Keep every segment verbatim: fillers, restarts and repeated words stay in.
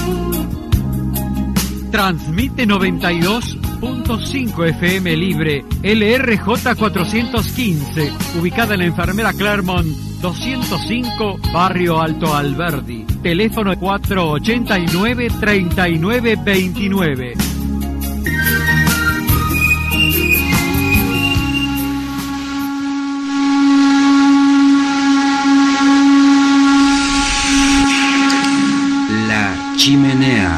Transmite noventa y dos punto cinco F M libre, L R J cuatrocientos quince, ubicada en la Enfermera Clermont doscientos cinco, Barrio Alto Alberdi. Teléfono cuatro ochenta y nueve, treinta y nueve veintinueve. La Chimenea.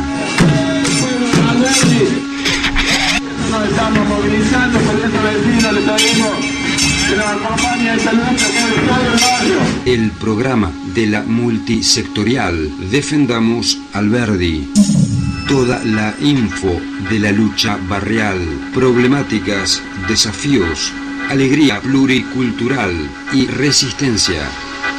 Nos estamos movilizando por estos vecinos, les pedimos que nos acompañen esta lucha que es todo el barrio. El programa de la multisectorial Defendamos Alberdi. Toda la info de la lucha barrial, problemáticas, desafíos, alegría pluricultural y resistencia.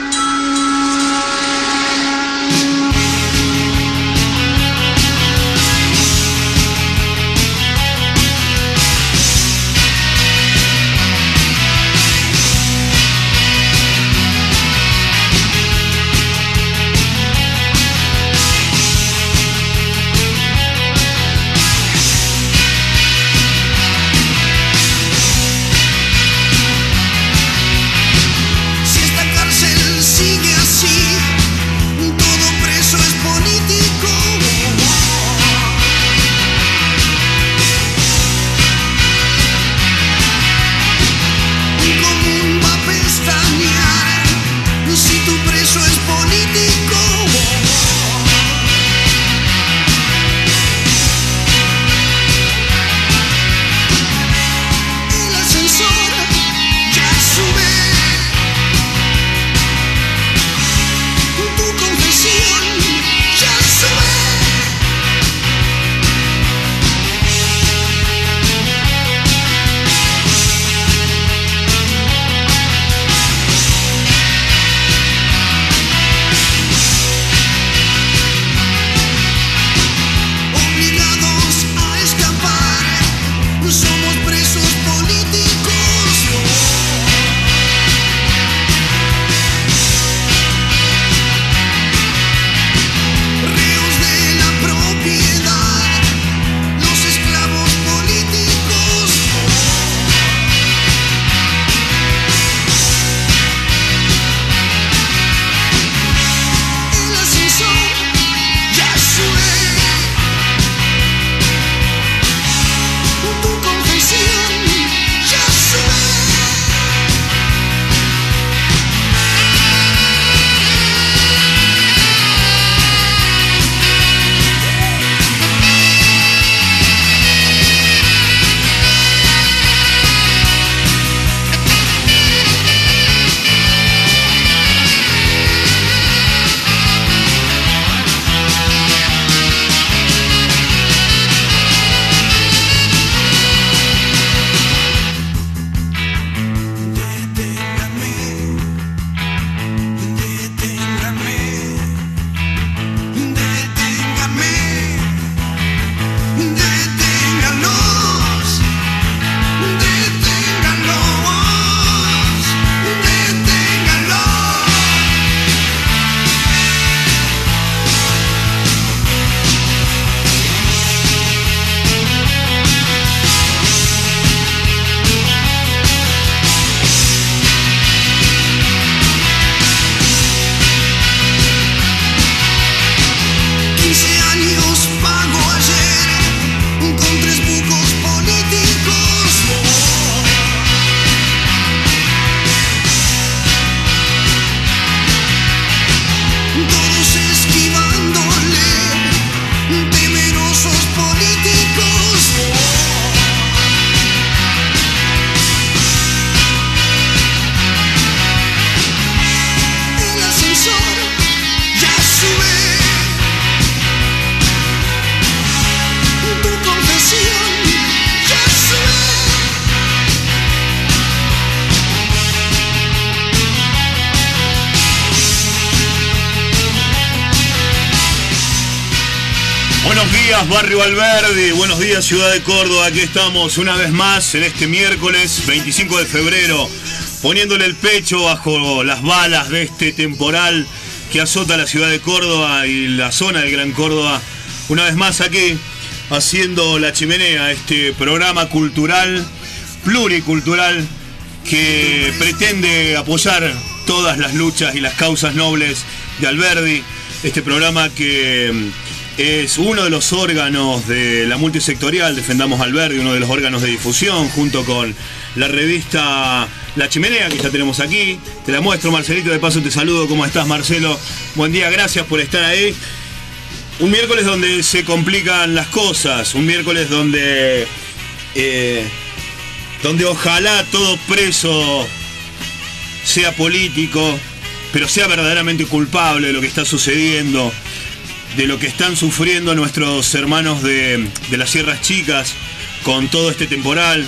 Buenos días, Barrio Alberdi, buenos días, Ciudad de Córdoba. Aquí estamos una vez más en este miércoles veinticinco de febrero, poniéndole el pecho bajo las balas de este temporal que azota la ciudad de Córdoba y la zona del Gran Córdoba una vez más aquí, haciendo La Chimenea, este programa cultural, pluricultural, que pretende apoyar todas las luchas y las causas nobles de Alberdi. Este programa que es uno de los órganos de la multisectorial Defendamos Alberdi, uno de los órganos de difusión, junto con la revista La Chimenea, que ya tenemos aquí. Te la muestro, Marcelito, de paso te saludo. ¿Cómo estás, Marcelo? Buen día, gracias por estar ahí. Un miércoles donde se complican las cosas, un miércoles donde eh, donde ojalá todo preso sea político, pero sea verdaderamente culpable de lo que está sucediendo, de lo que están sufriendo nuestros hermanos de, de las Sierras Chicas con todo este temporal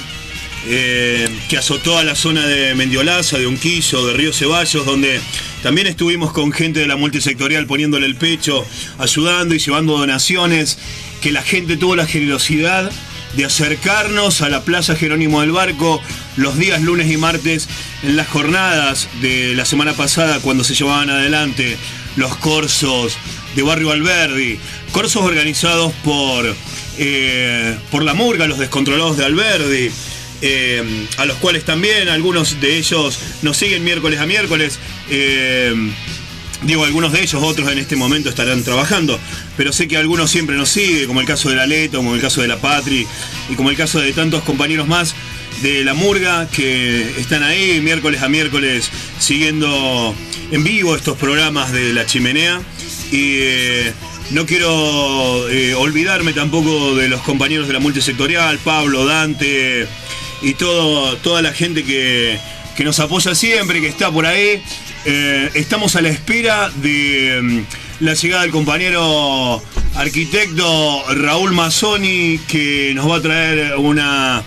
eh, que azotó a la zona de Mendiolaza, de Unquillo, de Río Ceballos, donde también estuvimos con gente de la multisectorial poniéndole el pecho, ayudando y llevando donaciones, que la gente tuvo la generosidad de acercarnos a la Plaza Jerónimo del Barco los días lunes y martes en las jornadas de la semana pasada, cuando se llevaban adelante los corsos de Barrio Alberdi, corsos organizados por, eh, por la Murga, los descontrolados de Alberdi, eh, a los cuales también algunos de ellos nos siguen miércoles a miércoles. Eh, digo, algunos de ellos, otros en este momento estarán trabajando, pero sé que algunos siempre nos siguen, como el caso de la Leto, como el caso de la Patri, y como el caso de tantos compañeros más de la Murga que están ahí miércoles a miércoles siguiendo en vivo estos programas de La Chimenea. Y eh, no quiero eh, olvidarme tampoco de los compañeros de la multisectorial, Pablo, Dante y todo, toda la gente que, que nos apoya siempre, que está por ahí. Eh, estamos a la espera de um, la llegada del compañero arquitecto Raúl Mazzoni, que nos va a traer una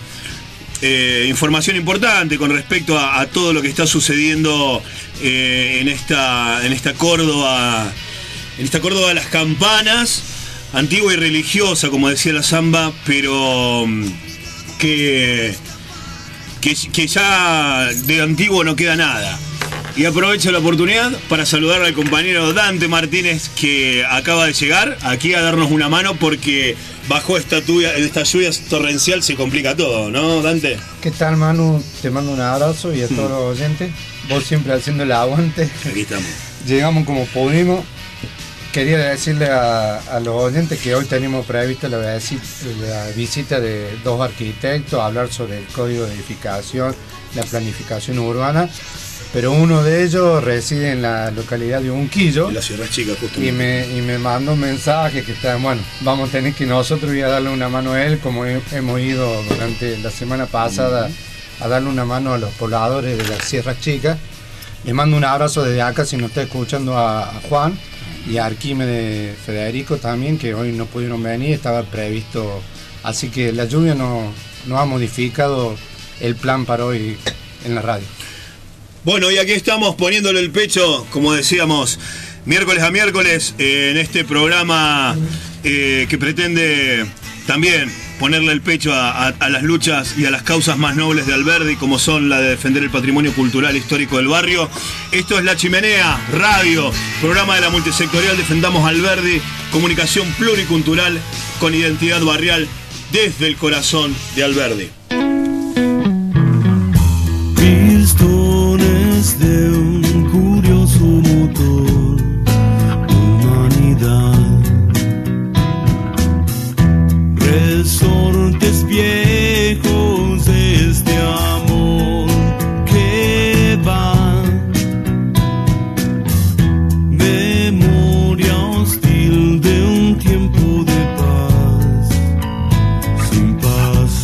eh, información importante con respecto a, a todo lo que está sucediendo eh, en esta en esta Córdoba, en esta Córdoba de las campanas, antigua y religiosa, como decía la Zamba, pero um, que, que que ya de antiguo no queda nada. Y aprovecho la oportunidad para saludar al compañero Dante Martínez, que acaba de llegar aquí a darnos una mano, porque bajo esta, tuya, esta lluvia torrencial se complica todo, ¿no, Dante? ¿Qué tal, Manu? Te mando un abrazo y a todos los oyentes. Vos siempre haciendo el aguante. Aquí estamos. Llegamos como pudimos. Quería decirle a, a los oyentes que hoy tenemos previsto la, la visita de dos arquitectos, hablar sobre el código de edificación, la planificación urbana. Pero uno de ellos reside en la localidad de Unquillo. En la Sierra Chica, justo. Y me, y me mandó un mensaje que está, bueno, vamos a tener que nosotros ir a darle una mano a él, como he, hemos ido durante la semana pasada a darle una mano a los pobladores de las Sierras Chicas. Le mando un abrazo desde acá, si nos está escuchando, a, a Juan y a Arquímedes Federico también, que hoy no pudieron venir, estaba previsto. Así que la lluvia no, no ha modificado el plan para hoy en la radio. Bueno, y aquí estamos poniéndole el pecho, como decíamos, miércoles a miércoles, eh, en este programa eh, que pretende también ponerle el pecho a, a, a las luchas y a las causas más nobles de Alberdi, como son la de defender el patrimonio cultural histórico del barrio. Esto es La Chimenea, radio, programa de la multisectorial Defendamos Alberdi, comunicación pluricultural con identidad barrial desde el corazón de Alberdi. De un curioso motor, humanidad, resortes viejos de este amor que va, memoria hostil de un tiempo de paz, sin paz,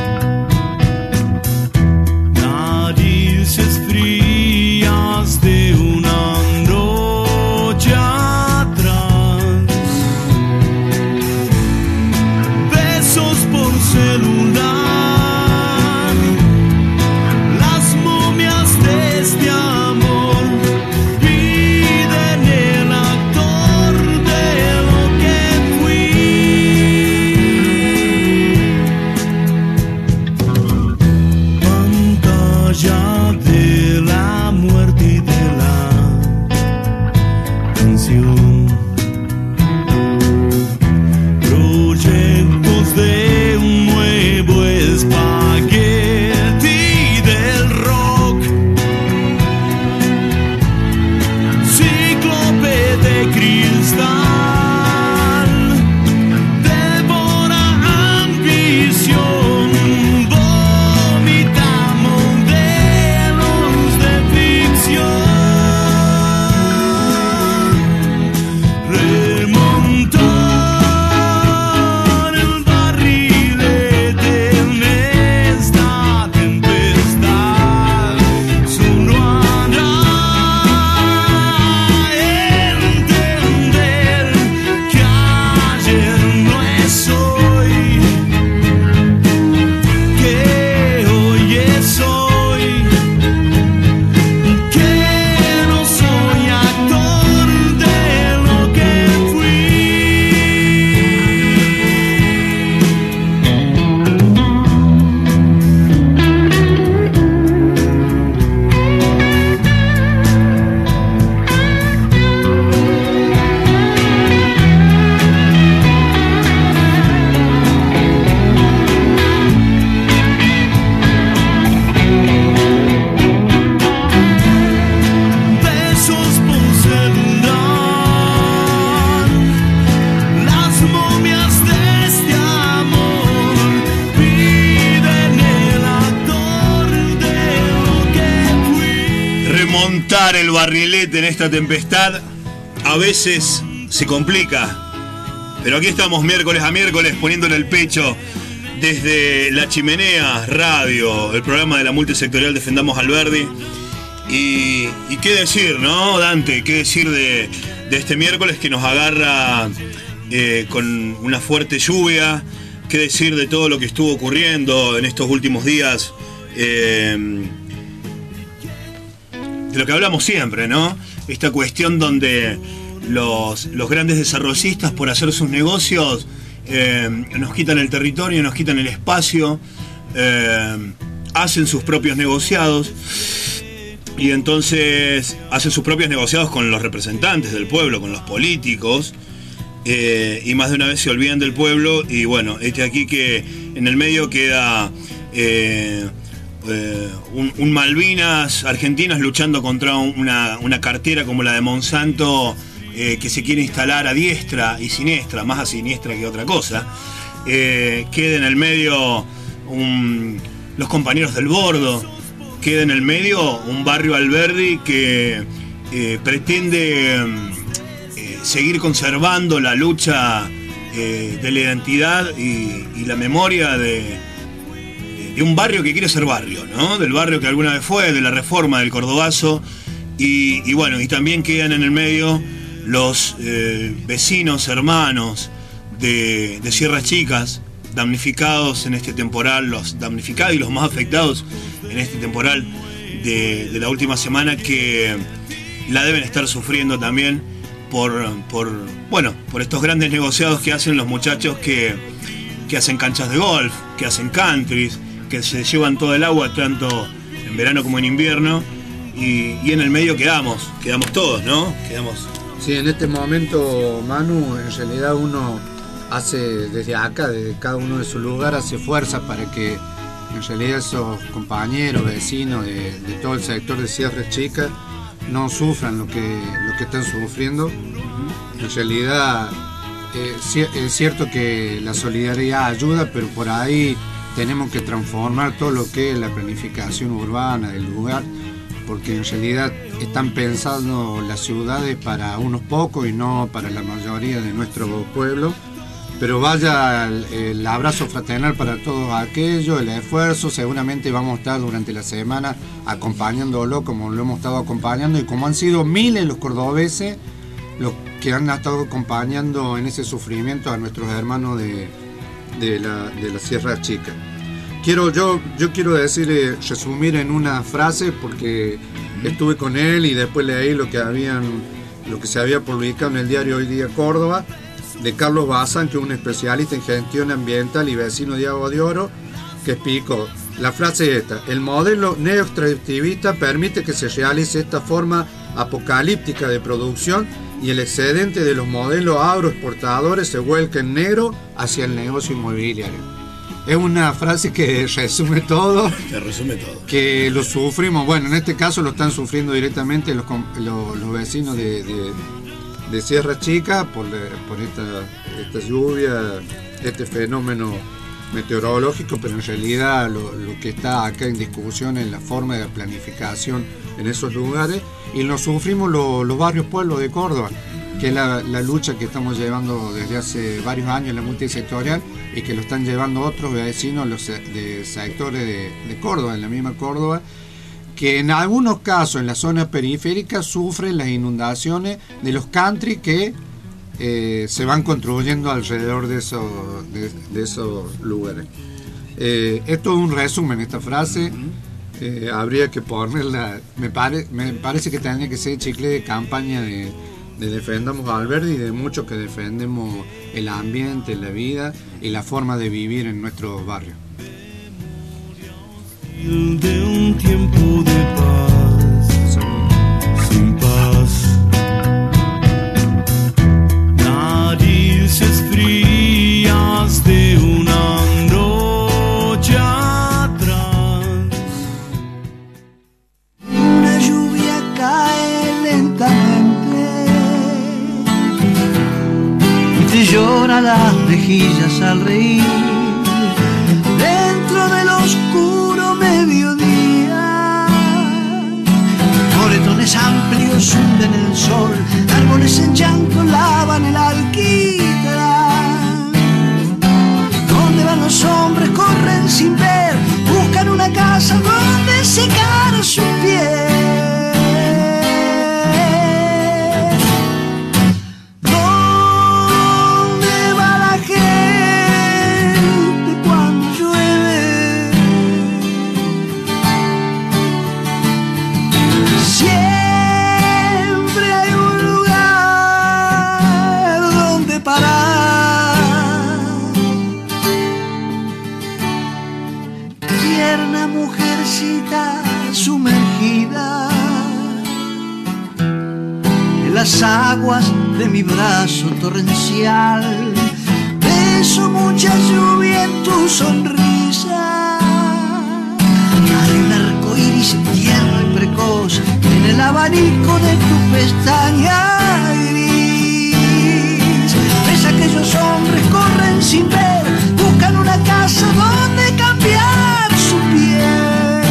narices frías de una noche atrás, besos por el barrilete en esta tempestad a veces se complica. Pero aquí estamos miércoles a miércoles poniéndole el pecho desde La Chimenea Radio, el programa de la multisectorial Defendamos Alberdi. Y, y qué decir, ¿no, Dante? ¿Qué decir de, de este miércoles que nos agarra eh, con una fuerte lluvia? ¿Qué decir de todo lo que estuvo ocurriendo en estos últimos días? Eh, de lo que hablamos siempre, ¿no? Esta cuestión donde los, los grandes desarrollistas, por hacer sus negocios, eh, nos quitan el territorio, nos quitan el espacio, eh, hacen sus propios negociados y entonces hacen sus propios negociados con los representantes del pueblo, con los políticos, eh, y más de una vez se olvidan del pueblo. Y bueno, este aquí que en el medio queda eh, eh, un, un Malvinas Argentinas luchando contra una, una cartera como la de Monsanto, eh, que se quiere instalar a diestra y siniestra, más a siniestra que otra cosa. Eh, queda en el medio un, los compañeros del Bordo, queda en el medio un barrio Alberdi que eh, pretende eh, seguir conservando la lucha eh, de la identidad y, y la memoria de, de un barrio que quiere ser barrio, ¿no? Del barrio que alguna vez fue, de la Reforma, del Cordobazo. Y, y bueno, y también quedan en el medio los eh, vecinos, hermanos de, de Sierras Chicas, damnificados en este temporal, los damnificados y los más afectados en este temporal de, de la última semana, que la deben estar sufriendo también por, por, bueno, por estos grandes negociados que hacen los muchachos que, que hacen canchas de golf, que hacen countries, que se llevan todo el agua tanto en verano como en invierno, y, y en el medio quedamos, quedamos todos, ¿no? Quedamos. Sí, en este momento, Manu, en realidad uno hace desde acá, desde cada uno de su lugar, hace fuerza para que en realidad esos compañeros, vecinos de, de todo el sector de Sierras Chicas no sufran lo que, lo que están sufriendo. En realidad eh, es cierto que la solidaridad ayuda, pero por ahí tenemos que transformar todo lo que es la planificación urbana del lugar, porque en realidad están pensando las ciudades para unos pocos y no para la mayoría de nuestro pueblo. Pero vaya el, el abrazo fraternal para todos aquellos, el esfuerzo. Seguramente vamos a estar durante la semana acompañándolo como lo hemos estado acompañando, y como han sido miles los cordobeses los que han estado acompañando en ese sufrimiento a nuestros hermanos de, de, la, de la Sierra Chica. Quiero, yo, yo quiero decir, eh, resumir en una frase, porque estuve con él y después leí lo que, habían, lo que se había publicado en el diario Hoy Día Córdoba, de Carlos Bazán, que es un especialista en gestión ambiental y vecino de Agua de Oro, que explicó, la frase es esta: el modelo neoextractivista permite que se realice esta forma apocalíptica de producción y el excedente de los modelos agroexportadores se vuelca en negro hacia el negocio inmobiliario. Es una frase que resume todo. Te resume todo. Que lo sufrimos, bueno, en este caso lo están sufriendo directamente los, los, los vecinos de, de de Sierra Chica por, por esta, esta lluvia, este fenómeno meteorológico, pero en realidad lo, lo que está acá en discusión es la forma de planificación en esos lugares, y lo sufrimos lo, los barrios pueblos de Córdoba, que es la, la lucha que estamos llevando desde hace varios años en la multisectorial, y que lo están llevando otros vecinos los de sectores de, de Córdoba, en la misma Córdoba, que en algunos casos en la zona periférica sufren las inundaciones de los country que eh, se van construyendo alrededor de esos, de, de esos lugares. Eh, esto es un resumen, esta frase. Eh, habría que ponerla, me, pare, me parece que tendría que ser chicle de campaña de, de Defendamos Alberdi, y de muchos que defendemos el ambiente, la vida y la forma de vivir en nuestros barrios. De un tiempo de paz, sin paz, narices frías de una noche atrás. Una lluvia cae lentamente y te llora las mejillas al reír. Dentro del oscuro mediodía, moretones amplios ríos hunden el sol, árboles en llanto lavan el alquitrán. Donde van los hombres corren sin ver, buscan una casa donde secar su piel. Sumergida en las aguas de mi brazo torrencial, beso mucha lluvia en tu sonrisa. Hay un arco iris tierno y precoz en el abanico de tu pestaña gris. Ves aquellos hombres corren sin ver, buscan una casa donde cambiar su piel.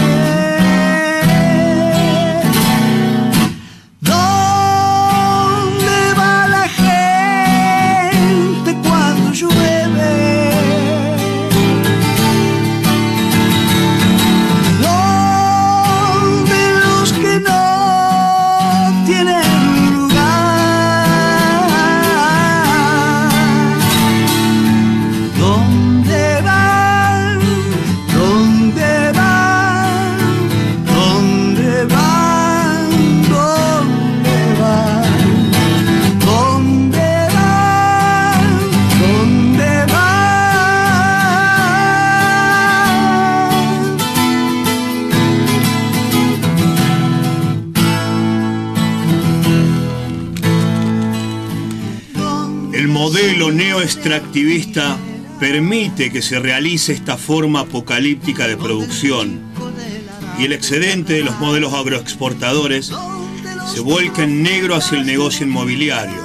Modelo neoextractivista permite que se realice esta forma apocalíptica de producción y el excedente de los modelos agroexportadores se vuelca en negro hacia el negocio inmobiliario.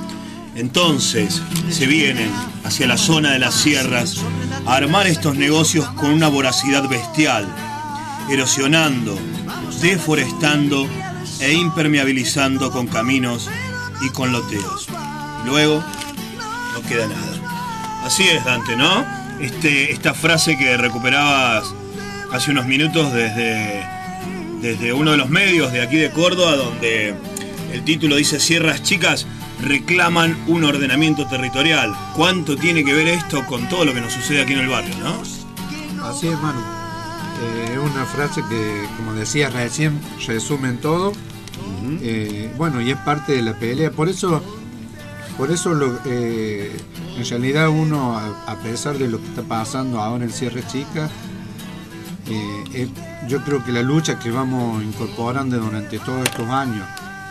Entonces se vienen hacia la zona de las sierras a armar estos negocios con una voracidad bestial, erosionando, deforestando e impermeabilizando con caminos y con loteos. Y luego no queda nada. Así es, Dante, ¿no? Este, esta frase que recuperabas hace unos minutos desde, desde uno de los medios de aquí de Córdoba, donde el título dice: Sierras Chicas reclaman un ordenamiento territorial. ¿Cuánto tiene que ver esto con todo lo que nos sucede aquí en el barrio, no? Así es, Manu. Es eh, una frase que, como decía recién, resume todo. Uh-huh. eh, bueno, y es parte de la pelea. Por eso... Por eso, lo, eh, en realidad uno, a, a pesar de lo que está pasando ahora en Sierra Chica, eh, eh, yo creo que la lucha que vamos incorporando durante todos estos años,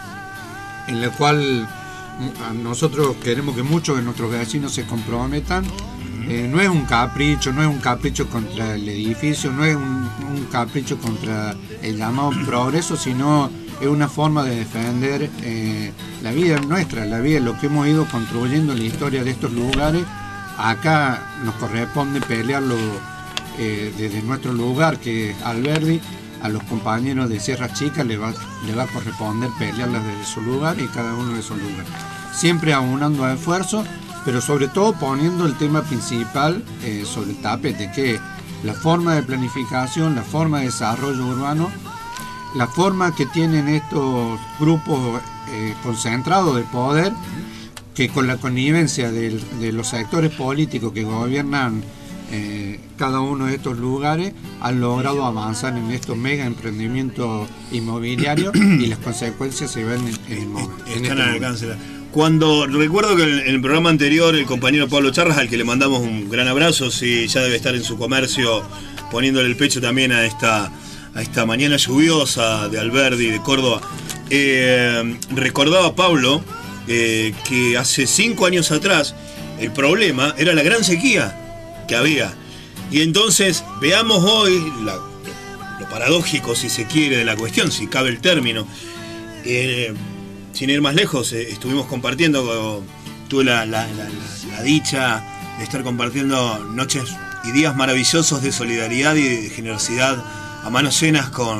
en la cual nosotros queremos que muchos de nuestros vecinos se comprometan, eh, no es un capricho, no es un capricho contra el edificio, no es un, un capricho contra el llamado progreso, sino es una forma de defender eh, la vida nuestra, la vida, lo que hemos ido construyendo en la historia de estos lugares. Acá nos corresponde pelearlo eh, desde nuestro lugar, que es Alberdi. A los compañeros de Sierra Chica le va, le va a corresponder pelearlas desde su lugar y cada uno de sus lugares. Siempre aunando esfuerzos, pero sobre todo poniendo el tema principal eh, sobre el tapete, que es la forma de planificación, la forma de desarrollo urbano, la forma que tienen estos grupos eh, concentrados de poder, que con la connivencia de, de los sectores políticos que gobiernan eh, cada uno de estos lugares, han logrado avanzar en estos mega emprendimientos inmobiliarios y las consecuencias se ven en, en, en están al alcance. Cuando recuerdo que en el programa anterior el compañero Pablo Charras, al que le mandamos un gran abrazo, si ya debe estar en su comercio poniéndole el pecho también a esta a esta mañana lluviosa de Alberdi, de Córdoba, eh, recordaba Pablo eh, que hace cinco años atrás el problema era la gran sequía que había. Y entonces veamos hoy la, lo paradójico, si se quiere, de la cuestión, si cabe el término. Eh, sin ir más lejos, eh, estuvimos compartiendo, tuve la, la, la, la, la dicha de estar compartiendo noches y días maravillosos de solidaridad y de generosidad a manos llenas con,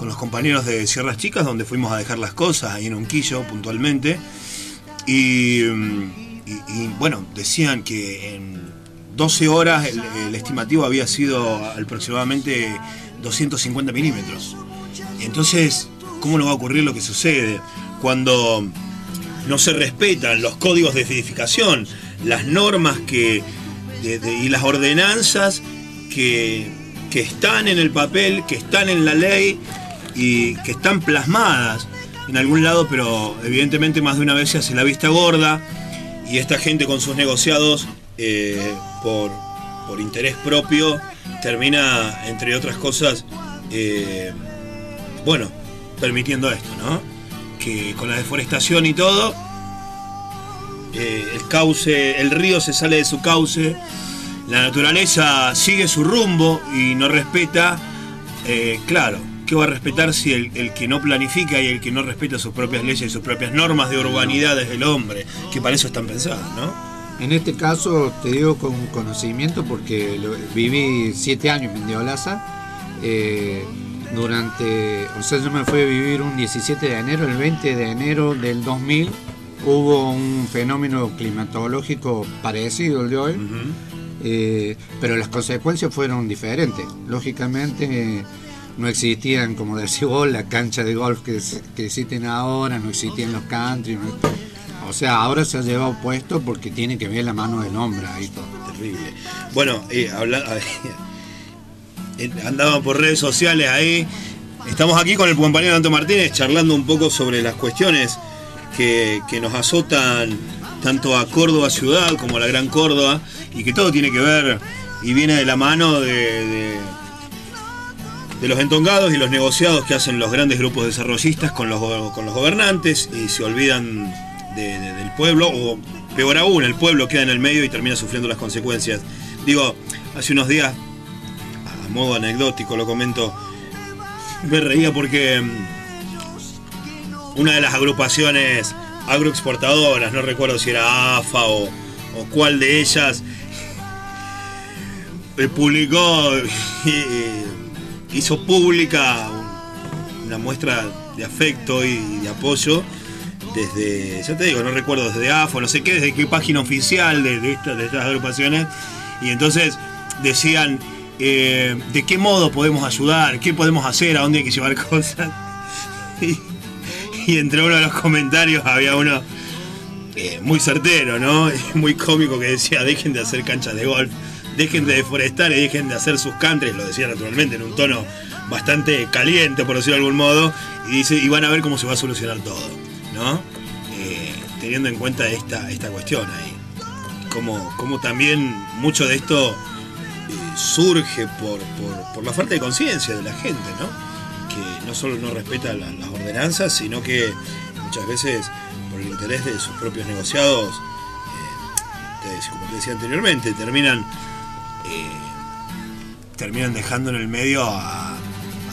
con los compañeros de Sierras Chicas, donde fuimos a dejar las cosas, ahí en Unquillo puntualmente. Y, y, y bueno, decían que en doce horas el, el estimativo había sido aproximadamente doscientos cincuenta milímetros. Entonces, ¿cómo no va a ocurrir lo que sucede cuando no se respetan los códigos de edificación, las normas que de, de, y las ordenanzas que, que están en el papel, que están en la ley y que están plasmadas en algún lado, pero evidentemente más de una vez se hace la vista gorda y esta gente con sus negociados eh, por, por interés propio termina, entre otras cosas, eh, bueno, permitiendo esto, ¿no? Que con la deforestación y todo, eh, el cauce, el río se sale de su cauce, la naturaleza sigue su rumbo y no respeta, eh, claro, ¿qué va a respetar si el, el que no planifica y el que no respeta sus propias leyes y sus propias normas de urbanidad es el hombre, que para eso están pensadas, ¿no? En este caso te digo con conocimiento porque lo, viví siete años en Mendiolaza. Eh, durante, o sea, yo me fui a vivir un diecisiete de enero, el veinte de enero del dos mil hubo un fenómeno climatológico parecido al de hoy, uh-huh. eh, pero las consecuencias fueron diferentes. Lógicamente eh, no existían, como decís vos, la cancha de golf que, que existen ahora, no existían los country, no, o sea, ahora se ha llevado puesto porque tiene que ver la mano del hombre ahí todo. Terrible. Bueno, eh, habla, andaban por redes sociales ahí. Estamos aquí con el compañero Anto Martínez charlando un poco sobre las cuestiones que, que nos azotan tanto a Córdoba ciudad como a la Gran Córdoba, y que todo tiene que ver y viene de la mano de, de, de los entongados y los negociados que hacen los grandes grupos desarrollistas con los, con los gobernantes y se olvidan de, de, del pueblo, o peor aún, el pueblo queda en el medio y termina sufriendo las consecuencias. Digo, hace unos días, a modo anecdótico lo comento, me reía porque una de las agrupaciones agroexportadoras, no recuerdo si era A F A o, o cuál de ellas, publicó, hizo pública una muestra de afecto y de apoyo desde, ya te digo, no recuerdo, desde A F A, no sé qué, desde qué página oficial de, de, esta, de estas agrupaciones, y entonces decían eh, de qué modo podemos ayudar, qué podemos hacer, a dónde hay que llevar cosas. Y, y entre uno de los comentarios había uno eh, muy certero, ¿no? Muy cómico, que decía: dejen de hacer canchas de golf, dejen de deforestar y dejen de hacer sus countries. Lo decía naturalmente en un tono bastante caliente, por decirlo de algún modo, y dice, y van a ver cómo se va a solucionar todo, ¿no? Eh, teniendo en cuenta esta, esta cuestión ahí. Como, como también mucho de esto eh, surge por, por, por la falta de conciencia de la gente, ¿no? Que no solo no respeta la, las ordenanzas, sino que muchas veces por el interés de sus propios negociados, eh, como te decía anteriormente, terminan eh, terminan dejando en el medio a, a,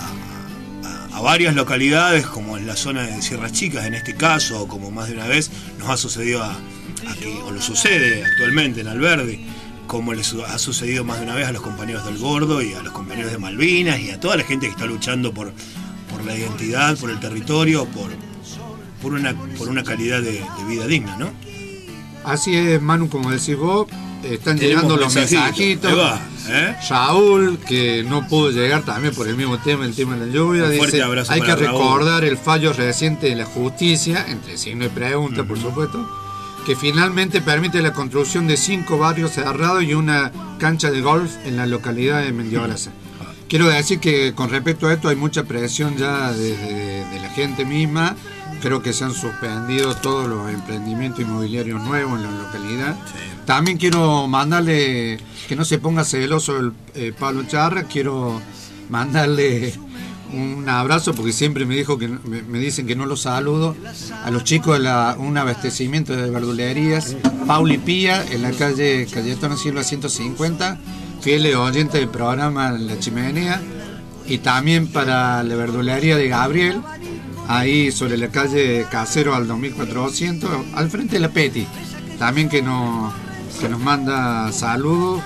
a, a varias localidades, como en la zona de Sierras Chicas en este caso, o como más de una vez nos ha sucedido a, a que, o lo sucede actualmente en Alberdi, como les ha sucedido más de una vez a los compañeros del Gordo y a los compañeros de Malvinas y a toda la gente que está luchando por, por la identidad, por el territorio, por, por, una, por una calidad de, de vida digna, ¿no? Así es, Manu, como decís vos, están llegando los mensajitos. Va, ¿eh? Raúl, que no pudo llegar también por el mismo tema, el tema de la lluvia, un fuerte dice, abrazo hay que para recordar Raúl. El fallo reciente de la justicia, entre signo y pregunta, uh-huh. por supuesto, que finalmente permite la construcción de cinco barrios cerrados y una cancha de golf en la localidad de Mendiolaza. Quiero decir que con respecto a esto hay mucha presión ya de, de, de la gente misma. Creo que se han suspendido todos los emprendimientos inmobiliarios nuevos en la localidad. Sí. También quiero mandarle, que no se ponga celoso el eh, Pablo Charra, quiero mandarle un abrazo, porque siempre me dijo que me, me dicen que no los saludo, a los chicos de la, un abastecimiento de verdulerías, Pauli Pía, en la calle Cayetano Silva ciento cincuenta, fieles oyentes del programa La Chimenea, y también para la verdulería de Gabriel, ahí sobre la calle Casero al dos mil cuatrocientos, al frente de la Peti, también que nos, que nos manda saludos,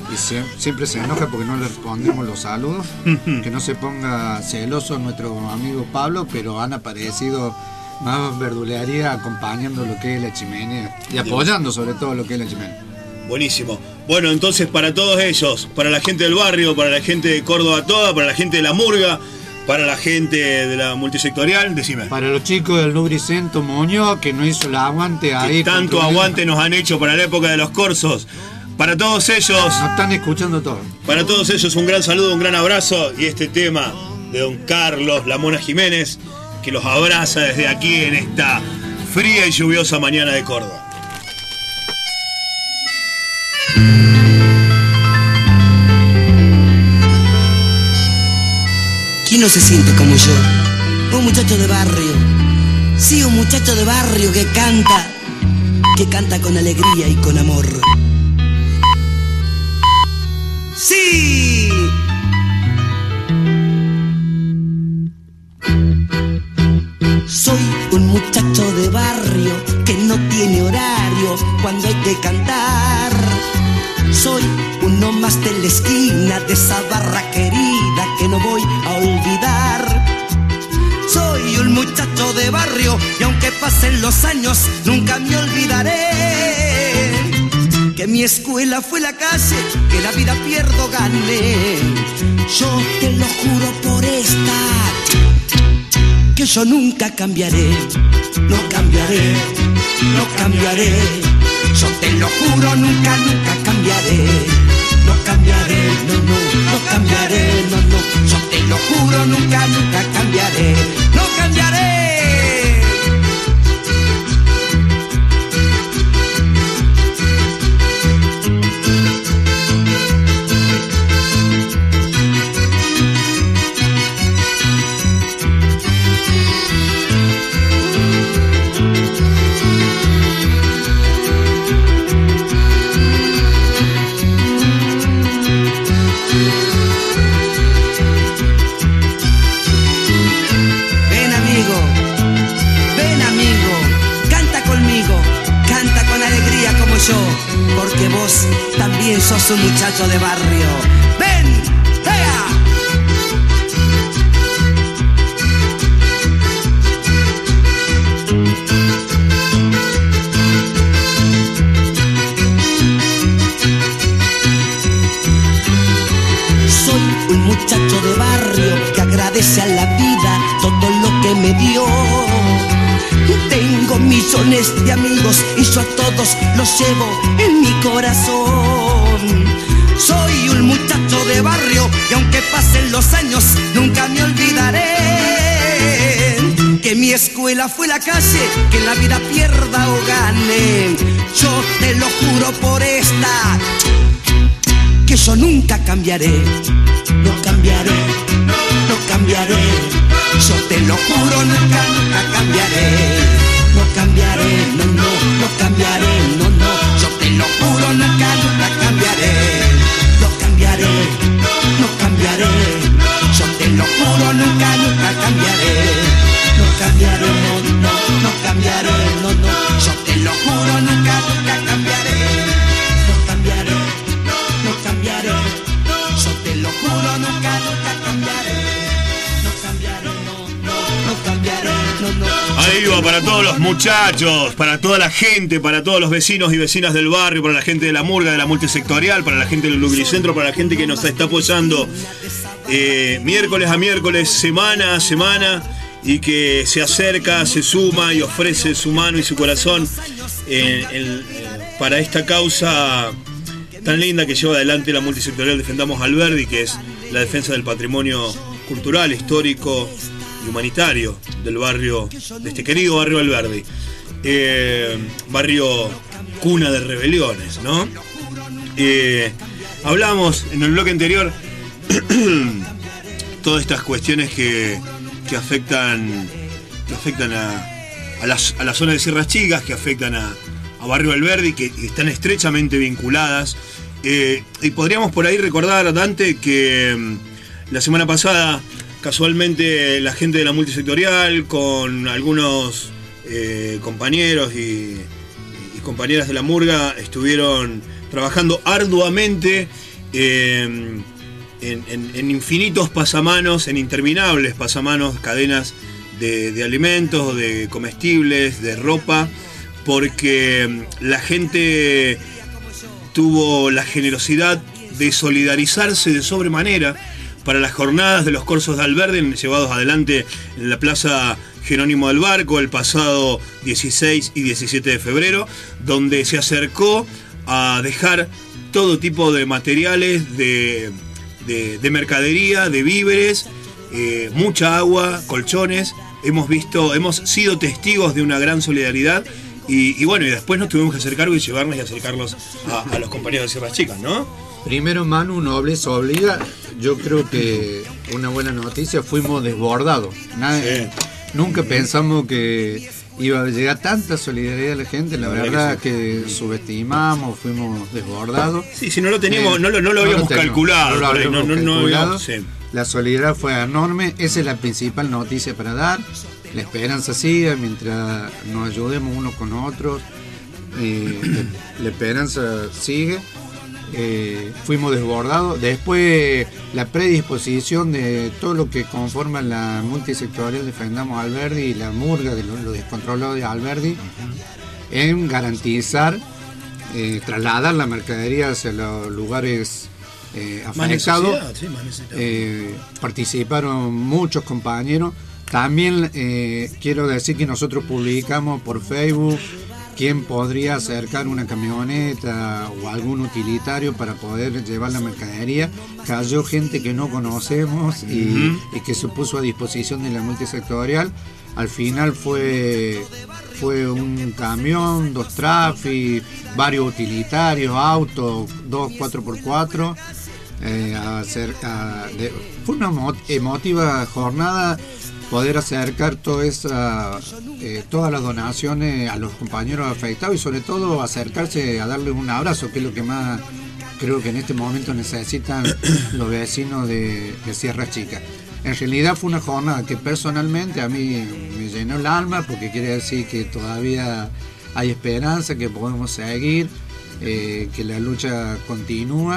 y se, siempre se enoja porque no le respondemos los saludos. Que no se ponga celoso nuestro amigo Pablo, pero han aparecido más verdulería acompañando lo que es la chimenea y apoyando sobre todo lo que es la chimenea. Buenísimo. Bueno, entonces para todos ellos, para la gente del barrio, para la gente de Córdoba toda, para la gente de la Murga, para la gente de la multisectorial, decime. Para los chicos del Lubricento Muñoz, que no hizo el aguante ahí. Que tanto aguante nos han hecho para la época de los corsos. Para todos ellos. Nos están escuchando todos. Para todos ellos un gran saludo, un gran abrazo. Y este tema de don Carlos La Mona Jiménez, que los abraza desde aquí en esta fría y lluviosa mañana de Córdoba. ¿Quién no se siente como yo? Un muchacho de barrio. Sí, un muchacho de barrio que canta, que canta con alegría y con amor. ¡Sí! Soy un muchacho de barrio que no tiene horario cuando hay que cantar. Soy uno más de la esquina de esa barra querida que no voy a olvidar. Soy un muchacho de barrio y aunque pasen los años nunca me olvidaré que mi escuela fue la calle, que la vida pierdo gané. Yo te lo juro por esta, que yo nunca cambiaré, no cambiaré, no cambiaré. Yo te lo juro, nunca, nunca cambiaré. No cambiaré, no, no, no cambiaré, no, no. Yo te lo juro, nunca, nunca cambiaré. No cambiaré. Porque vos también sos un muchacho de barrio. ¡Ven! ¡Ea! Soy un muchacho de barrio que agradece a la vida todo lo que me dio. Tengo millones de amigos y yo a todos los llevo en mi corazón. Soy un muchacho de barrio y aunque pasen los años nunca me olvidaré que mi escuela fue la calle, que en la vida pierda o gane. Yo te lo juro por esta, que yo nunca cambiaré, no cambiaré, no cambiaré. Yo te lo juro, nunca, nunca cambiaré. No cambiaré, no, no, no cambiaré, no, no. Yo te lo juro, nunca, nunca cambiaré. No cambiaré, no cambiaré. Yo te lo juro, nunca, nunca cambiaré. No cambiaré, no, no, no cambiaré, no, no. Yo te lo juro, nunca, nunca cambiaré. No cambiaré, no cambiaré. Yo te lo juro, nunca, nunca cambiaré. No cambiaré, no, no, no cambiaré, no, no. Ahí va para todos los muchachos, para toda la gente, para todos los vecinos y vecinas del barrio, para la gente de la Murga, de la multisectorial, para la gente del Lubricentro, para la gente que nos está apoyando eh, miércoles a miércoles, semana a semana, y que se acerca, se suma y ofrece su mano y su corazón eh, el, eh, para esta causa tan linda que lleva adelante la multisectorial Defendamos Alberdi, que es la defensa del patrimonio cultural, histórico y humanitario del barrio, de este querido barrio Alberdi, eh, barrio cuna de rebeliones, ¿no? Eh, hablamos en el bloque anterior todas estas cuestiones que, que afectan que afectan a, a, las, a la zona de Sierras Chicas, que afectan a, a barrio Alberdi, que están estrechamente vinculadas. Eh, y podríamos por ahí recordar, Dante, que mm, la semana pasada casualmente la gente de la multisectorial con algunos eh, compañeros y, y compañeras de la Murga estuvieron trabajando arduamente eh, en, en, en infinitos pasamanos, en interminables pasamanos, cadenas de, de alimentos, de comestibles, de ropa, porque la gente tuvo la generosidad de solidarizarse de sobremanera para las jornadas de los Corsos de Alberdi, llevados adelante en la Plaza Jerónimo del Barco el pasado dieciséis y diecisiete de febrero, donde se acercó a dejar todo tipo de materiales, de, de, de mercadería, de víveres, eh, mucha agua, colchones. Hemos visto, hemos sido testigos de una gran solidaridad. Y, y bueno, y después nos tuvimos que hacer cargo y llevarnos y acercarlos a, a los compañeros de Sierras Chicas, ¿no? Primero, Manu, nobleza obliga. Yo creo que una buena noticia, fuimos desbordados. Nadie, sí. Nunca pensamos que iba a llegar tanta solidaridad de la gente. La, la verdad, verdad que, sí. que subestimamos, fuimos desbordados. Sí, si no lo teníamos, eh, no, lo, no lo habíamos no lo calculado. No lo habíamos no, no, calculado. No habíamos, sí. La solidaridad fue enorme. Esa es la principal noticia para dar. La esperanza sigue mientras nos ayudemos unos con otros. Eh, la, la esperanza sigue. Eh, fuimos desbordados. Después, la predisposición de todo lo que conforma la multisectorial Defendamos Alberdi y la murga de los, los descontrolados de Alberdi en garantizar, eh, trasladar la mercadería hacia los lugares eh, afectados. Sí, eh, participaron muchos compañeros. También eh, quiero decir que nosotros publicamos por Facebook quién podría acercar una camioneta o algún utilitario para poder llevar la mercadería. Cayó gente que no conocemos y, uh-huh. y que se puso a disposición de la multisectorial. Al final fue, fue un camión, dos trafis, varios utilitarios, autos, dos cuatro por cuatro. Eh, acerca de, fue una emotiva jornada poder acercar toda esa, eh, todas las donaciones a los compañeros afectados y sobre todo acercarse a darles un abrazo, que es lo que más creo que en este momento necesitan los vecinos de, de Sierras Chicas. En realidad fue una jornada que personalmente a mí me llenó el alma, porque quiere decir que todavía hay esperanza, que podemos seguir, eh, que la lucha continúa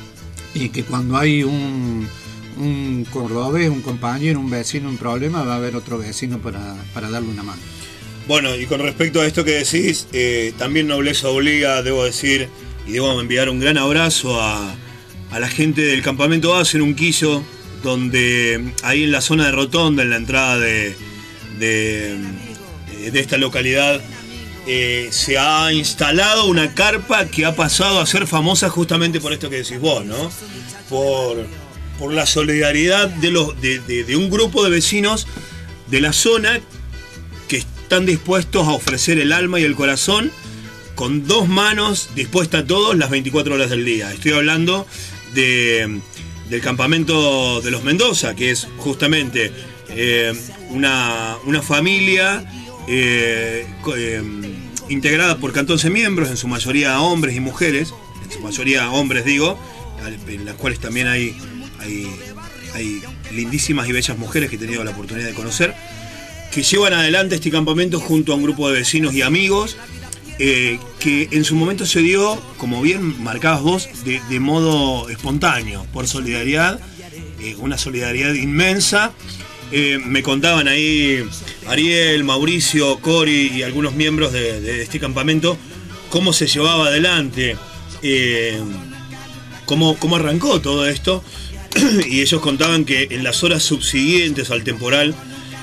y que cuando hay un un cordobés, un compañero, un vecino, un problema, va a haber otro vecino para, para darle una mano. Bueno, y con respecto a esto que decís, eh, también nobleza obliga, debo decir, y debo enviar un gran abrazo a, a la gente del campamento base en Unquillo, donde ahí en la zona de Rotonda, en la entrada de, de, de esta localidad, eh, se ha instalado una carpa que ha pasado a ser famosa justamente por esto que decís vos, ¿no? Por... por la solidaridad de, los, de, de, de un grupo de vecinos de la zona que están dispuestos a ofrecer el alma y el corazón con dos manos dispuestas a todos las veinticuatro horas del día. Estoy hablando de, del campamento de los Mendoza, que es justamente eh, una, una familia eh, eh, integrada por catorce miembros, en su mayoría hombres y mujeres, en su mayoría hombres digo, en las cuales también hay Hay, hay lindísimas y bellas mujeres que he tenido la oportunidad de conocer, que llevan adelante este campamento junto a un grupo de vecinos y amigos, eh, que en su momento se dio, como bien marcabas vos, de, de modo espontáneo, por solidaridad, eh, una solidaridad inmensa. Eh, me contaban ahí Ariel, Mauricio, Cori y algunos miembros de, de este campamento cómo se llevaba adelante, eh, cómo, cómo arrancó todo esto. Y ellos contaban que en las horas subsiguientes al temporal,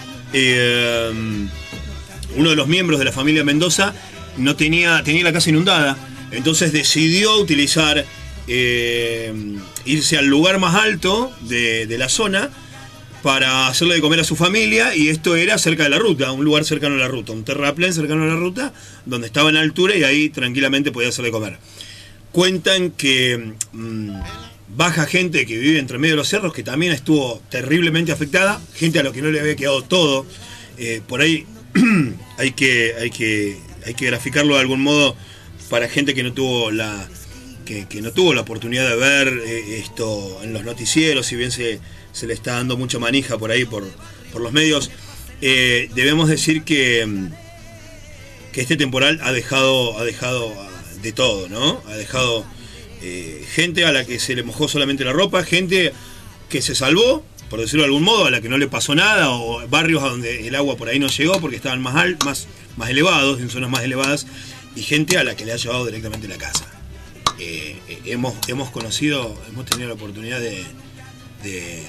eh, uno de los miembros de la familia Mendoza no tenía, tenía la casa inundada, entonces decidió utilizar, eh, irse al lugar más alto de, de la zona para hacerle de comer a su familia, y esto era cerca de la ruta, un lugar cercano a la ruta, un terraplén cercano a la ruta, donde estaba en altura y ahí tranquilamente podía hacerle comer. Cuentan que mmm, baja gente que vive entre medio de los cerros, que también estuvo terriblemente afectada, gente a lo que no le había quedado todo. Eh, por ahí hay que, hay que, hay que graficarlo de algún modo para gente que no tuvo la, que, que no tuvo la oportunidad de ver eh, esto en los noticieros, si bien se, se le está dando mucha manija por ahí por, por los medios. Eh, debemos decir que, que este temporal ha dejado, ha dejado de todo, ¿no? Ha dejado eh, gente a la que se le mojó solamente la ropa, gente que se salvó, por decirlo de algún modo, a la que no le pasó nada, o barrios a donde el agua por ahí no llegó porque estaban más, al, más, más elevados, en zonas más elevadas, y gente a la que le ha llevado directamente la casa. Eh, eh, hemos, hemos conocido, hemos tenido la oportunidad de, de,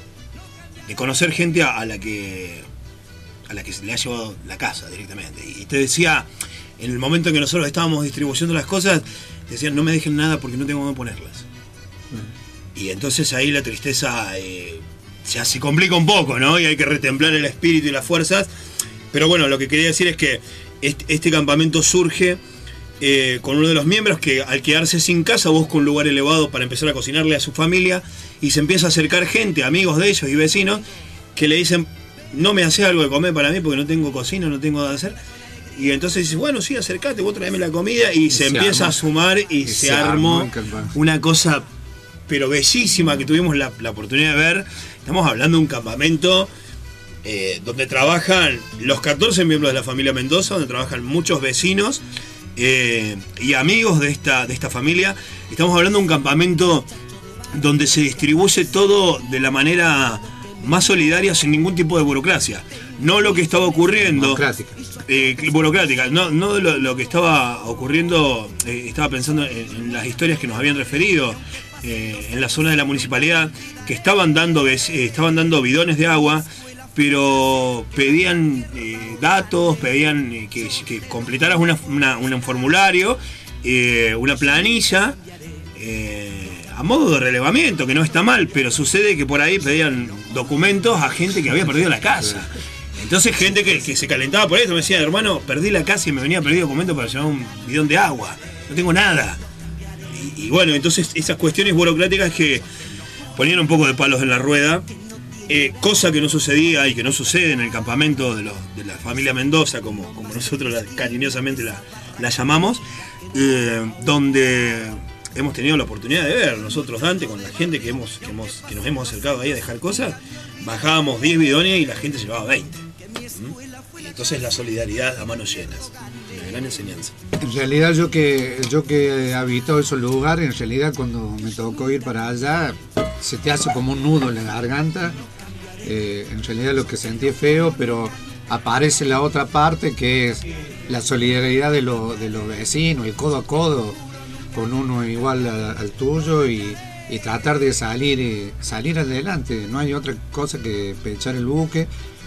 de conocer gente a, a la que a la que se le ha llevado la casa directamente. Y te decía, en el momento en que nosotros estábamos distribuyendo las cosas, decían, no me dejen nada porque no tengo dónde ponerlas. Mm. Y entonces ahí la tristeza eh, ya se complica un poco, ¿no? Y hay que retemplar el espíritu y las fuerzas. Pero bueno, lo que quería decir es que este, este campamento surge eh, con uno de los miembros que al quedarse sin casa busca un lugar elevado para empezar a cocinarle a su familia, y se empieza a acercar gente, amigos de ellos y vecinos, que le dicen, no me haces algo de comer para mí porque no tengo cocina, no tengo nada de hacer. Y entonces dice, bueno, sí, acercate, vos traeme la comida, y, y se, se empieza armó. a sumar y, y se, se armó, armó una cosa pero bellísima que tuvimos la, la oportunidad de ver. Estamos hablando de un campamento eh, donde trabajan los catorce miembros de la familia Mendoza, donde trabajan muchos vecinos eh, y amigos de esta, de esta familia. Estamos hablando de un campamento donde se distribuye todo de la manera más solidaria, sin ningún tipo de burocracia. No lo que estaba ocurriendo... Burocrática. Eh, burocrática, no, no lo, lo que estaba ocurriendo, eh, estaba pensando en, en las historias que nos habían referido eh, en la zona de la municipalidad, que estaban dando, eh, estaban dando bidones de agua, pero pedían eh, datos, pedían eh, que, que completaras una, una, un formulario, eh, una planilla, eh, a modo de relevamiento, que no está mal, pero sucede que por ahí pedían documentos a gente que había perdido la casa. Entonces gente que, que se calentaba por eso, me decía, hermano, perdí la casa y me venía a pedir documentos para llevar un bidón de agua, no tengo nada. Y, y bueno, entonces esas cuestiones burocráticas que ponían un poco de palos en la rueda, eh, cosa que no sucedía y que no sucede en el campamento de, los, de la familia Mendoza, como, como nosotros la, cariñosamente la, la llamamos, eh, donde hemos tenido la oportunidad de ver nosotros, Dante, con la gente que, hemos, que, hemos, que nos hemos acercado ahí a dejar cosas, bajábamos diez bidones y la gente llevaba veinte. ¿Mm? Y entonces la solidaridad a manos llenas, una gran enseñanza. En realidad yo que yo que habito esos lugares, en realidad cuando me tocó ir para allá, se te hace como un nudo en la garganta. Eh, en realidad lo que sentí es feo, pero aparece la otra parte, que es la solidaridad de, lo, de los vecinos, el codo a codo con uno igual a, al tuyo, y, y tratar de salir eh, salir adelante. No hay otra cosa que pechar el buque.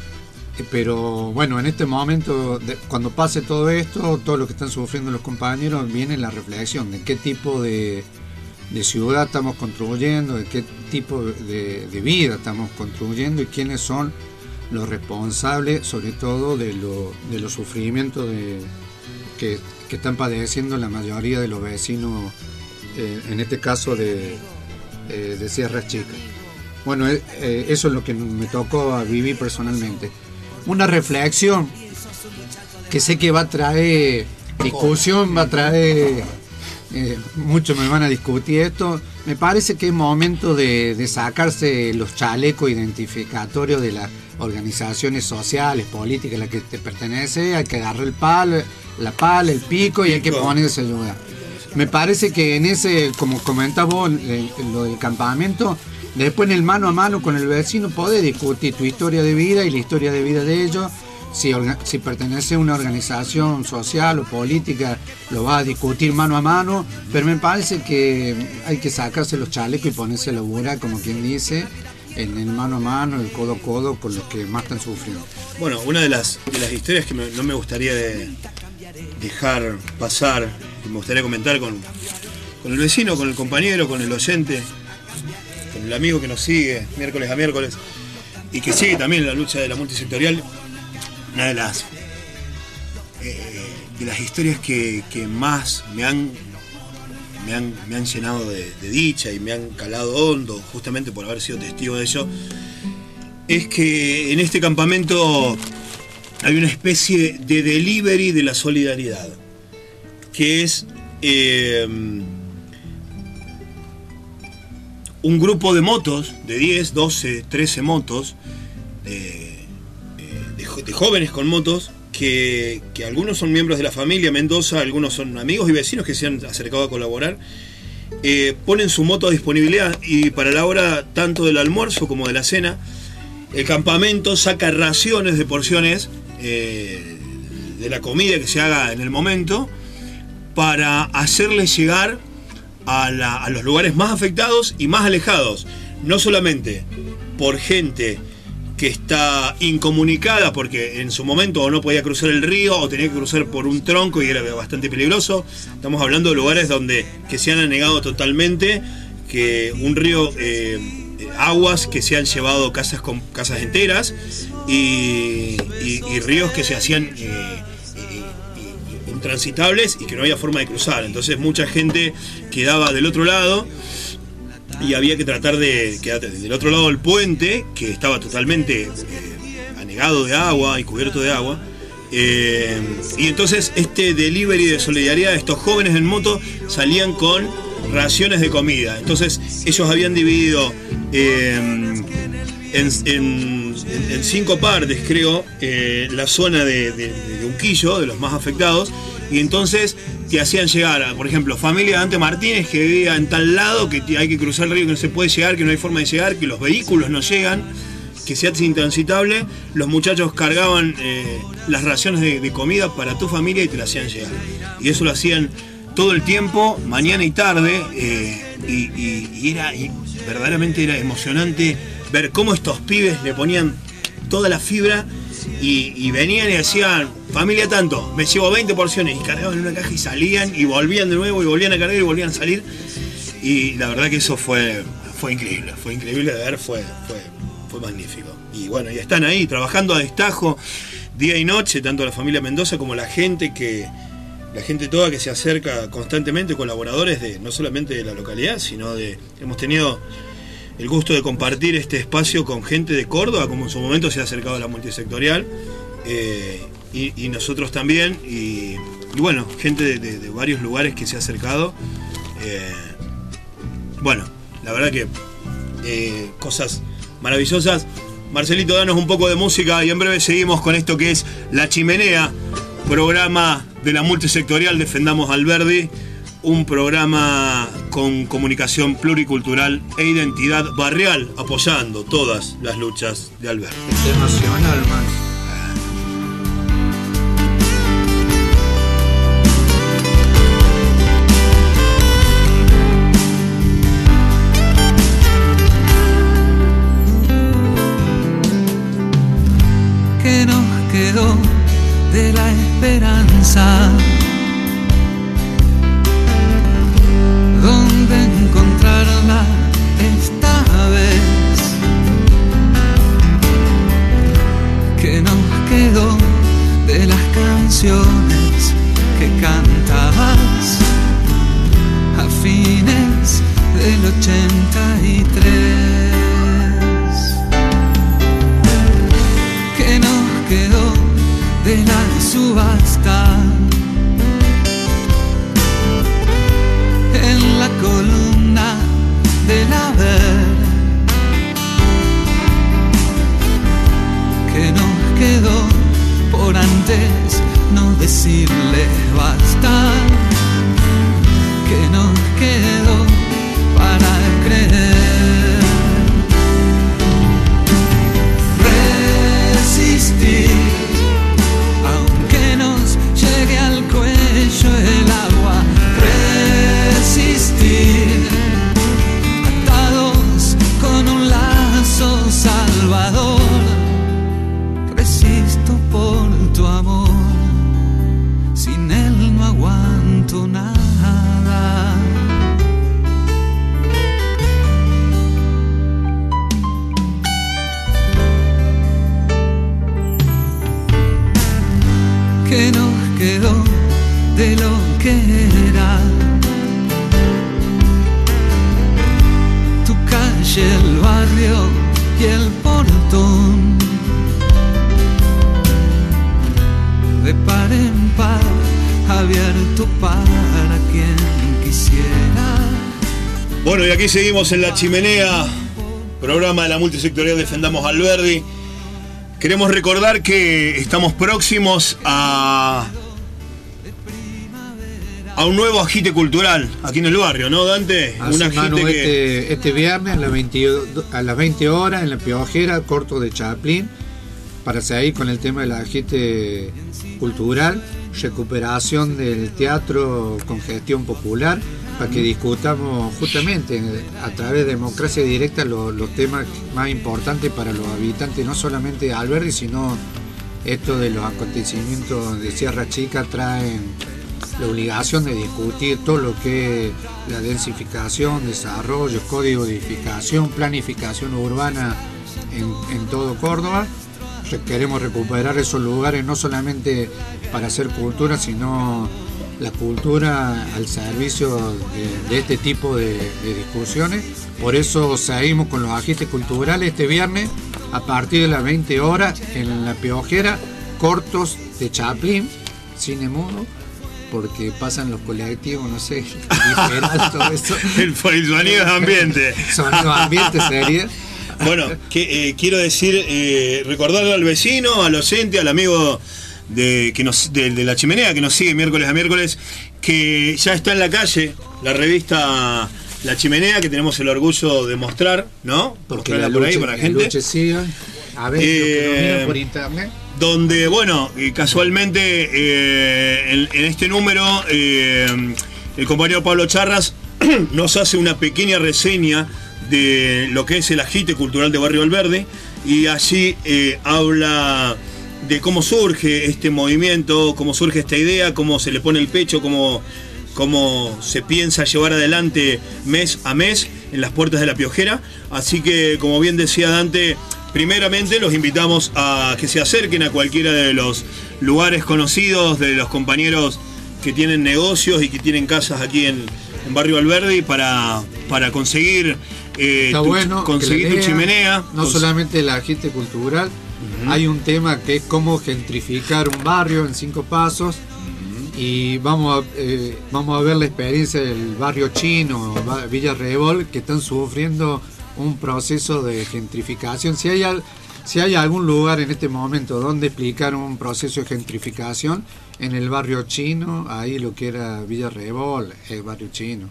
Pero bueno, en este momento, de, cuando pase todo esto, todo lo que están sufriendo los compañeros, viene la reflexión de qué tipo de, de ciudad estamos construyendo, de qué tipo de, de vida estamos construyendo, y quiénes son los responsables, sobre todo de, lo, de los sufrimientos de, que, que están padeciendo la mayoría de los vecinos, eh, en este caso de, eh, de Sierras Chicas. Bueno, eh, eso es lo que me tocó vivir personalmente. Una reflexión que sé que va a traer discusión, va a traer, eh, muchos me van a discutir esto. Me parece que es momento de, de sacarse los chalecos identificatorios de las organizaciones sociales, políticas a las que te pertenece. Hay que agarrar el palo, la pala, el pico, y hay que ponerse a ayudar. Me parece que en ese, como comentás vos, el, lo del campamento, después en el mano a mano con el vecino podés discutir tu historia de vida y la historia de vida de ellos. Si, si pertenece a una organización social o política, lo vas a discutir mano a mano, pero me parece que hay que sacarse los chalecos y ponerse a laburar, como quien dice, en el mano a mano, el codo a codo con los que más están sufriendo. Bueno, una de las, de las historias que me, no me gustaría de dejar pasar, que me gustaría comentar con, con el vecino, con el compañero, con el oyente, con el amigo que nos sigue miércoles a miércoles y que sigue también la lucha de la multisectorial. Una de las eh, de las historias que, que más me han, me han me han llenado de, de dicha y me han calado hondo, justamente por haber sido testigo de ello, es que en este campamento hay una especie de delivery de la solidaridad, que es eh, un grupo de motos, de diez, doce, trece motos, eh, de, de jóvenes con motos, que, que algunos son miembros de la familia Mendoza, algunos son amigos y vecinos que se han acercado a colaborar, eh, ponen su moto a disponibilidad y para la hora tanto del almuerzo como de la cena, el campamento saca raciones de porciones eh, de la comida que se haga en el momento para hacerles llegar a, la, a los lugares más afectados y más alejados, no solamente por gente que está incomunicada porque en su momento o no podía cruzar el río o tenía que cruzar por un tronco y era bastante peligroso. Estamos hablando de lugares donde que se han anegado totalmente, que un río, eh, aguas que se han llevado casas con casas enteras y, y, y ríos que se hacían eh, intransitables y que no había forma de cruzar. Entonces mucha gente quedaba del otro lado y había que tratar de quedar del otro lado del puente, que estaba totalmente eh, anegado de agua y cubierto de agua. Eh, y entonces este delivery de solidaridad, estos jóvenes en moto salían con raciones de comida. Entonces ellos habían dividido eh, en, en, en cinco partes, creo, eh, la zona de, de, de Unquillo, de los más afectados. Y entonces te hacían llegar, por ejemplo, familia de Dante Martínez que vivía en tal lado, que hay que cruzar el río, que no se puede llegar, que no hay forma de llegar, que los vehículos no llegan, que se hace intransitable. Los muchachos cargaban eh, las raciones de, de comida para tu familia y te las hacían llegar. Y eso lo hacían todo el tiempo, mañana y tarde, eh, y, y, y era y verdaderamente era emocionante ver cómo estos pibes le ponían toda la fibra y, y venían y decían: familia tanto, me llevo veinte porciones, y cargaban en una caja y salían y volvían de nuevo y volvían a cargar y volvían a salir. Y la verdad que eso fue, fue increíble, fue increíble de ver, fue, fue, fue magnífico. Y bueno, y están ahí trabajando a destajo día y noche, tanto la familia Mendoza como la gente que la gente toda que se acerca constantemente, colaboradores de no solamente de la localidad, sino de hemos tenido el gusto de compartir este espacio con gente de Córdoba, como en su momento se ha acercado a la multisectorial, eh, y, y nosotros también, y, y bueno, gente de, de, de varios lugares que se ha acercado. Eh, bueno, la verdad que eh, cosas maravillosas. Marcelito, danos un poco de música y en breve seguimos con esto que es La Chimenea, programa de la multisectorial Defendamos Alberdi, un programa con comunicación pluricultural e identidad barrial, apoyando todas las luchas de Alberdi. Es nacional, man. ¿Qué nos quedó de la esperanza? ¿Dónde encontrarla esta vez? ¿Qué nos quedó de las canciones que cantabas a fines del ochenta y tres? ¿Qué nos quedó de la subasta en la columna del haber? ¿Qué nos quedó por antes no decirles basta? ¿Qué nos quedó para creer? Resistir, aunque nos llegue al cuello el agua. Resistir, atados con un lazo salvador. Resisto por tu amor, sin él no aguanto nada. ¿Qué nos quedó de lo que era? Tu calle, el barrio y el portón, de par en par, abierto para quien quisiera. Bueno, y aquí seguimos en La Chimenea, programa de la multisectorial Defendamos Alberdi. Queremos recordar que estamos próximos a a un nuevo agite cultural aquí en el barrio, ¿no, Dante? Así, un agite Manu, que... este, este viernes a las, veinte, a las veinte horas en La Piojera, corto de Chaplin, para seguir con el tema del agite cultural, recuperación del teatro con gestión popular, para que discutamos justamente a través de democracia directa los, los temas más importantes para los habitantes, no solamente de Alberdi, sino esto de los acontecimientos de Sierra Chica traen la obligación de discutir todo lo que es la densificación, desarrollo, código de edificación, planificación urbana en, en todo Córdoba. Queremos recuperar esos lugares no solamente para hacer cultura, sino la cultura al servicio de, de este tipo de, de discusiones. Por eso seguimos con los agites culturales este viernes a partir de las veinte horas en La Piojera, cortos de Chaplin, cine mudo, porque pasan los colectivos, no sé, todo eso. el, el sonido de ambiente. Sonido de ambiente sería. Bueno, que, eh, quiero decir, eh, recordarle al vecino, al oyente, al amigo de, que nos, de, de La Chimenea, que nos sigue miércoles a miércoles, que ya está en la calle la revista La Chimenea, que tenemos el orgullo de mostrar, ¿no? Porque mostrarla la por lucha, ahí para la gente. Lucha siga. A ver, eh, por internet. Donde, bueno, casualmente eh, en, en este número eh, el compañero Pablo Charras nos hace una pequeña reseña de lo que es el agite cultural de Barrio Alberdi, y allí eh, habla de cómo surge este movimiento, cómo surge esta idea, cómo se le pone el pecho, cómo, cómo se piensa llevar adelante mes a mes en las puertas de La Piojera. Así que, como bien decía Dante, primeramente los invitamos a que se acerquen a cualquiera de los lugares conocidos de los compañeros que tienen negocios y que tienen casas aquí en, en Barrio Alberdi para, para conseguir eh, Está tu, bueno conseguir tu lea, chimenea. No cons- solamente el agite cultural, uh-huh. Hay un tema que es cómo gentrificar un barrio en cinco pasos. Uh-huh. Y vamos a, eh, vamos a ver la experiencia del barrio chino, Villa Rebol, que están sufriendo un proceso de gentrificación. Si hay, si hay algún lugar en este momento donde explicar un proceso de gentrificación, en el barrio chino, ahí lo que era Villa Rebol, el barrio chino.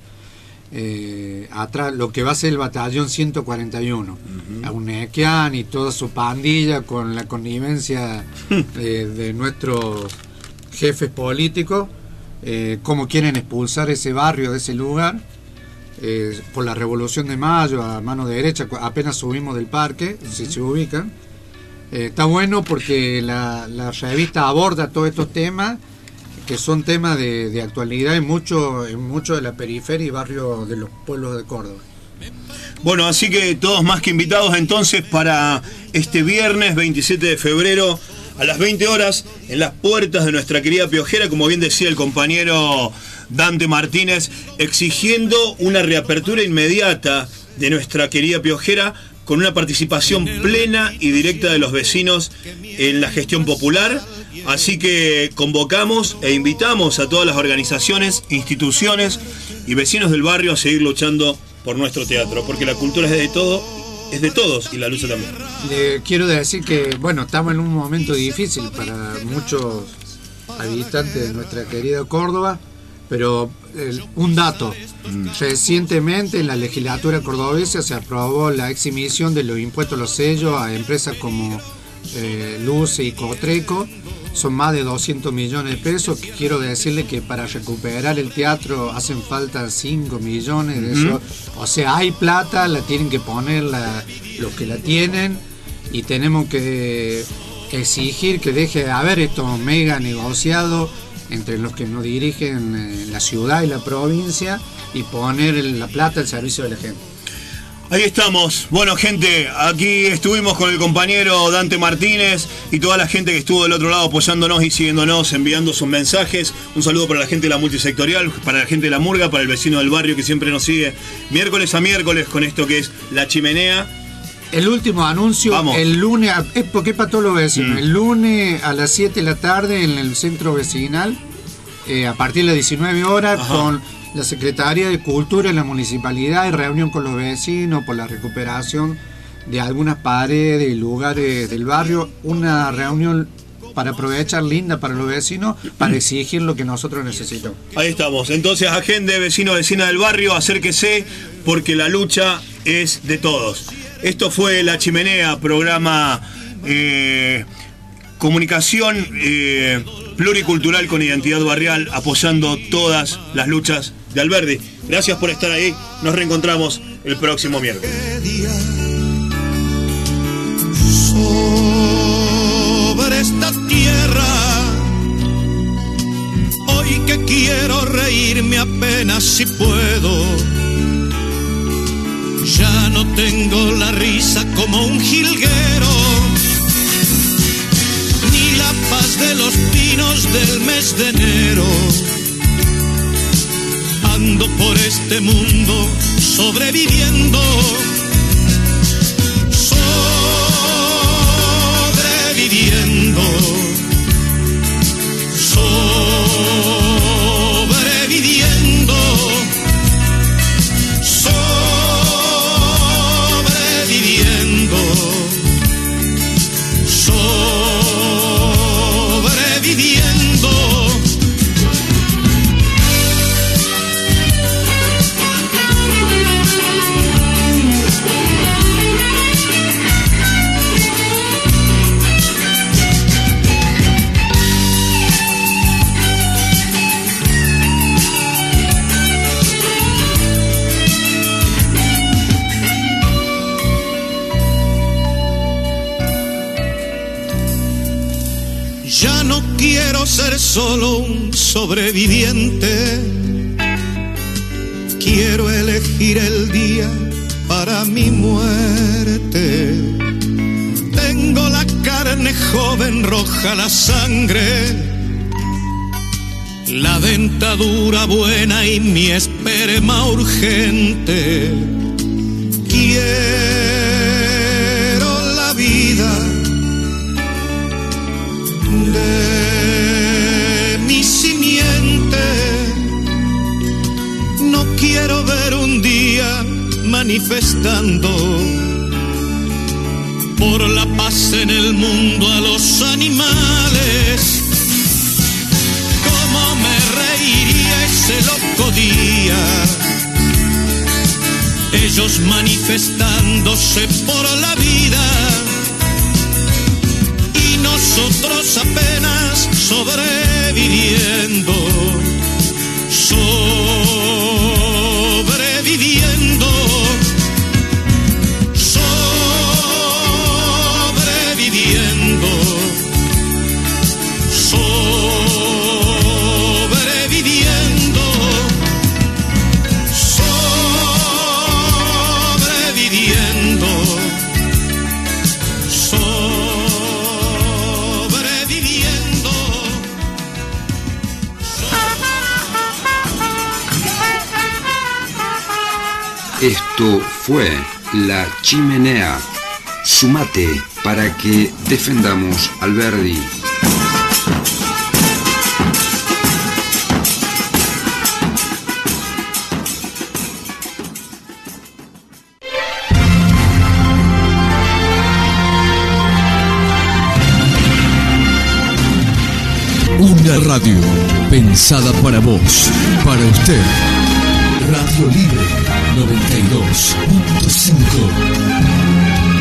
Eh, atrás, lo que va a ser el batallón ciento cuarenta y uno, uh-huh. Aunequian y toda su pandilla con la connivencia de, de nuestros jefes políticos, eh, cómo quieren expulsar ese barrio de ese lugar. Eh, por la Revolución de Mayo a mano derecha, apenas subimos del parque, uh-huh. Si se ubican. Eh, está bueno porque la, la revista aborda todos estos temas, que son temas de, de actualidad en mucho, en mucho de la periferia y barrio de los pueblos de Córdoba. Bueno, así que todos más que invitados entonces para este viernes veintisiete de febrero a las veinte horas en las puertas de nuestra querida Piojera, como bien decía el compañero Dante Martínez, exigiendo una reapertura inmediata de nuestra querida Piojera con una participación plena y directa de los vecinos en la gestión popular. Así que convocamos e invitamos a todas las organizaciones, instituciones y vecinos del barrio a seguir luchando por nuestro teatro, porque la cultura es de todo, es de todos, y la lucha también. Le quiero decir que, bueno, estamos en un momento difícil para muchos habitantes de nuestra querida Córdoba, pero eh, un dato, mm. recientemente en la legislatura cordobesa se aprobó la exhibición de los impuestos a los sellos a empresas como eh, Luce y Cotreco. Son más de doscientos millones de pesos. Quiero decirle que para recuperar el teatro hacen falta cinco millones de eso. Uh-huh. O sea, hay plata, la tienen que poner la, los que la tienen, y tenemos que exigir que deje de haber estos mega negociados entre los que nos dirigen la ciudad y la provincia y poner la plata al servicio de la gente. Ahí estamos. Bueno, gente, aquí estuvimos con el compañero Dante Martínez y toda la gente que estuvo del otro lado apoyándonos y siguiéndonos, enviando sus mensajes. Un saludo para la gente de la multisectorial, para la gente de la Murga, para el vecino del barrio que siempre nos sigue miércoles a miércoles con esto que es La Chimenea. El último anuncio, Vamos. el lunes, es porque es para todos los vecinos, mm. el lunes a las siete de la tarde en el centro vecinal, eh, a partir de las diecinueve horas, Ajá. con la Secretaría de Cultura en la municipalidad, y reunión con los vecinos por la recuperación de algunas paredes y lugares del barrio. Una reunión para aprovechar linda para los vecinos, para exigir lo que nosotros necesitamos. Ahí estamos. Entonces, agende, vecino, vecina del barrio, acérquese porque la lucha es de todos. Esto fue La Chimenea, programa eh, comunicación eh, pluricultural con identidad barrial, apoyando todas las luchas de Alberdi. Gracias por estar ahí. Nos reencontramos el próximo miércoles. Sobre esta tierra, hoy que quiero reírme apenas si puedo, ya no tengo la risa como un jilguero, ni la paz de los pinos del mes de enero. Ando por este mundo sobreviviendo, sobreviviendo, sobreviviendo, sobreviviendo, sobreviviendo. Ya no quiero ser solo un sobreviviente, quiero elegir el día para mi muerte. Tengo la carne joven, roja la sangre, la dentadura buena y mi esperma urgente. Quiero la vida de mi simiente, no quiero ver un día manifestando por la paz en el mundo a los animales. Cómo me reiría ese loco día, ellos manifestándose por la vida, nosotros apenas sobreviviendo, sobreviviendo, sobreviviendo, sobreviviendo, sobreviviendo, Esto fue La Chimenea. Sumate para que defendamos Alberdi. Una radio pensada para vos, para usted. Radio Libre noventa y dos punto cinco.